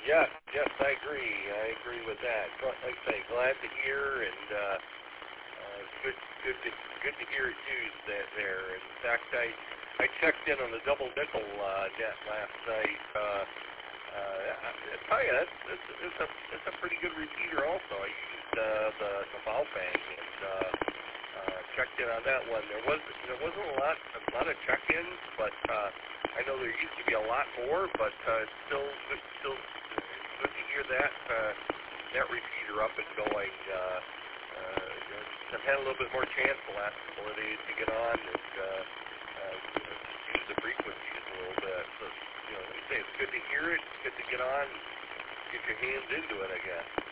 Yes, yes, I agree. I agree with that. Like I say, glad to hear, and good to hear it used there. In fact, I checked in on the double nickel net last night. I tell you, it's a pretty good repeater. Also, I used the Baofeng and checked in on that one. There wasn't a lot of check-ins, but I know there used to be a lot more. But still good to hear that repeater up and going. I've had a little bit more chance the last couple of days to get on and use the frequencies a little bit. So, like I say, it's good to hear it. It's good to get on and get your hands into it, I guess.